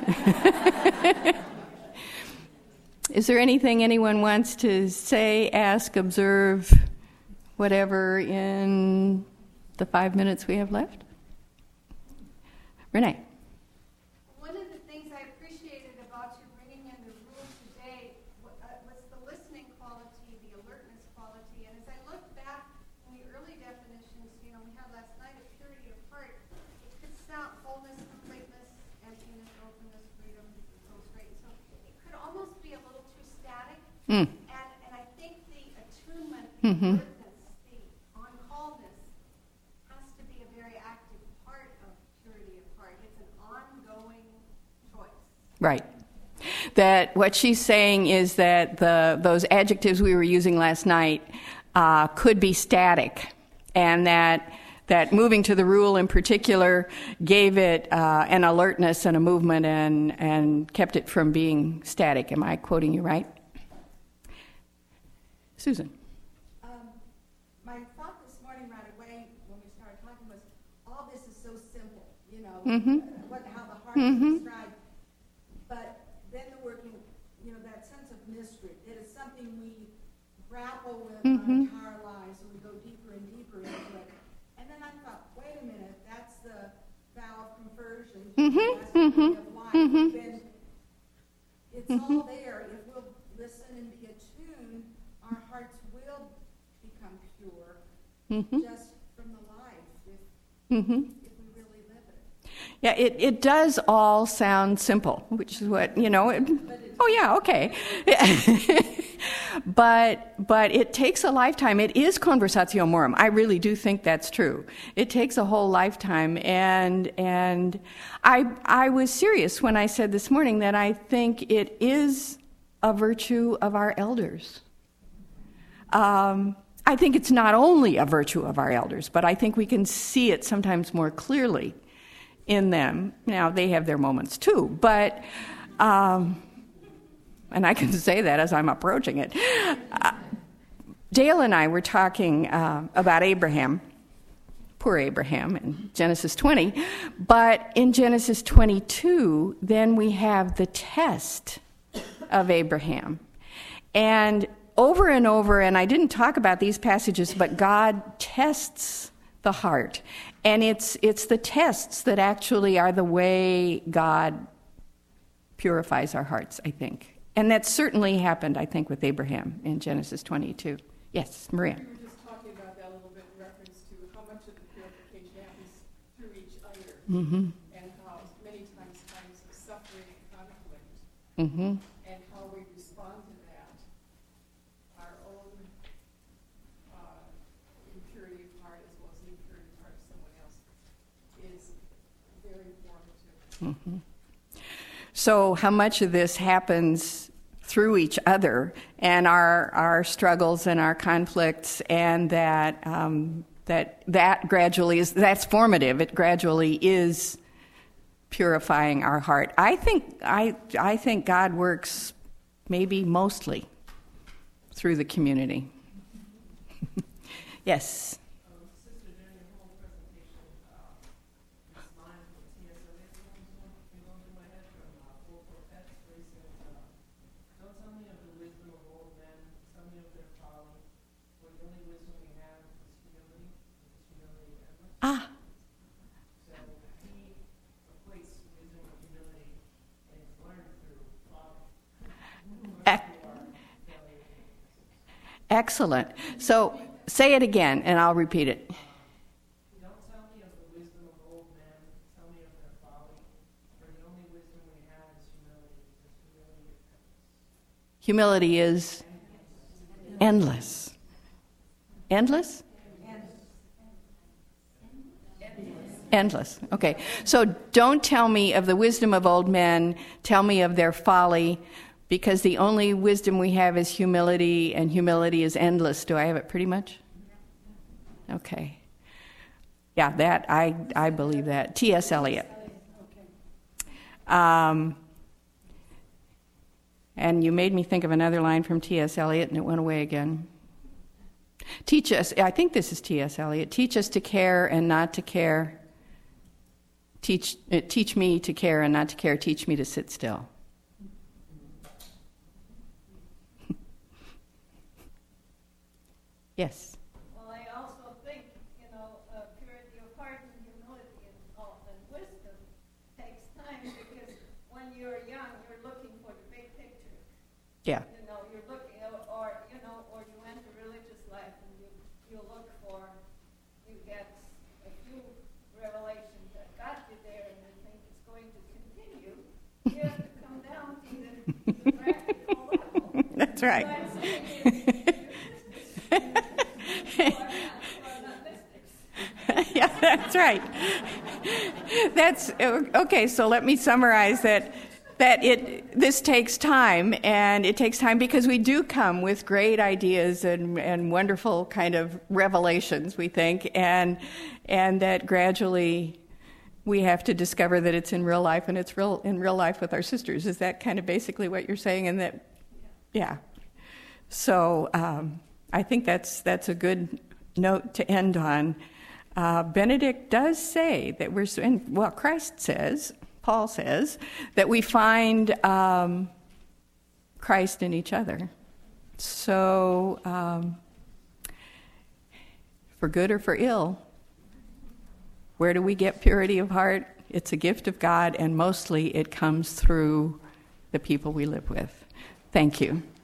Is there anything anyone wants to say, ask, observe, whatever in the 5 minutes we have left? Renee. One of the things I appreciated about you bringing in the room today was the listening quality, the alertness quality. And as I look back in the early definitions, we had last night of purity of heart, it could sound wholeness, completeness, emptiness, openness, freedom, so straight. So it could almost be a little too static. And I think the attunement, the alertness, the on-callness has to be a very active part of purity of heart. It's an ongoing choice. Right. That what she's saying is that those adjectives we were using last night could be static, and that moving to the rule in particular gave it an alertness and a movement and kept it from being static. Am I quoting you right? Susan. My thought this morning right away when we started talking was, all this is so simple, how the heart is described. But then the working, that sense of mystery, it is something we grapple with our entire lives, and we go deeper and deeper into it. And then I thought, wait a minute, that's the vow of conversion, that's the way of life. Then it's all there. If we'll listen and be attuned, our hearts will become pure just from the life if we really live it. Yeah, it does all sound simple, which is what, oh yeah, okay. But it takes a lifetime. It is conversatio morum. I really do think that's true. It takes a whole lifetime, and I was serious when I said this morning that I think it is a virtue of our elders. I think it's not only a virtue of our elders, but I think we can see it sometimes more clearly in them. Now, they have their moments too, but, and I can say that as I'm approaching it. Dale and I were talking about Abraham, poor Abraham, in Genesis 20, but in Genesis 22, then we have the test of Abraham. And over, and I didn't talk about these passages, but God tests the heart. And it's the tests that actually are the way God purifies our hearts, I think. And that certainly happened, I think, with Abraham in Genesis 22. Yes, Maria. You were just talking about that a little bit in reference to how much of the purification happens through each other, and how many times of suffering and conflict, and how we respond to that. Our own impurity of heart as well as the impurity of heart of someone else is very formative. So how much of this happens through each other and our struggles and our conflicts, and that gradually that's formative. It gradually is purifying our heart. I think God works maybe mostly through the community. Yes. Sister, during your whole presentation, this line from T.S. Eliot came over my head from Four Quartets, where he says, "Don't tell me of the wisdom of old men, tell me of their folly, for the only wisdom we have is humility, because humility is endless." So he equates wisdom with humility, and it's learned through folly. Excellent. So say it again, and I'll repeat it. Don't tell me of the wisdom of old men, tell me of their folly, for the only wisdom we have is humility, because humility is endless. Humility is endless. Endless? Endless. Okay. So don't tell me of the wisdom of old men. Tell me of their folly, because the only wisdom we have is humility, and humility is endless. Do I have it pretty much? Okay. Yeah, that I believe that. T.S. Eliot. And you made me think of another line from T.S. Eliot, and it went away again. Teach us, I think this is T.S. Eliot, teach us to care and not to care. Teach me to care and not to care. Teach me to sit still. Yes. Well, I also think, purity of heart and humility and wisdom takes time, because when you're young, you're looking for the big picture. Yeah. You're looking, or you enter religious life and you look for, you get a few revelations that got you there, and you think it's going to continue. You have to come down to the practical level. That's right. Yeah, that's right. That's okay. So let me summarize that this takes time, and it takes time because we do come with great ideas and wonderful kind of revelations, we think, and that gradually we have to discover that it's in real life, and it's in real life with our sisters. Is that kind of basically what you're saying? And that, yeah. So I think that's a good note to end on. Benedict does say that Christ says, Paul says, that we find Christ in each other. So, for good or for ill, where do we get purity of heart? It's a gift of God, and mostly it comes through the people we live with. Thank you.